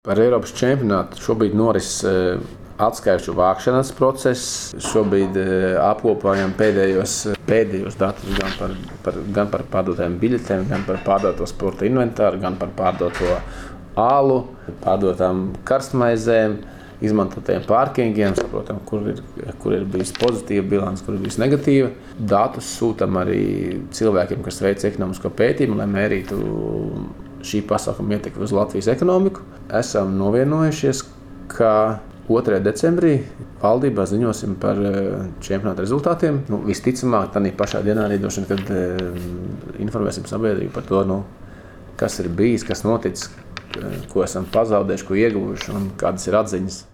Par Eiropas čempionātu šobrīd noris atskaišu vākšanas process. Šobrīd apkopojam pēdējos datus gan par pārdotajiem biļetēm, gan par pārdoto sporta inventāru, gan par pārdoto alu, pārdotām karstmaizēm, izmantotajiem pārkingiem, saprotam, kur ir bijis pozitīva bilance, kur ir bijis negatīva. Datus sūtam arī cilvēkiem, kas veic ekonomisko pētījumu, lai mērītu šī pasākuma ietekmi uz Latvijas ekonomiku. Esam novienojušies, ka 2. decembrī valdībā ziņosim par čempionāta rezultātiem. Visticamāk, tādā pašā dienā arī droši vien, kad informēsim sabiedrību par to, kas ir bijis, kas noticis, ko esam pazaudējuši, ko ieguvuši un kādas ir atziņas.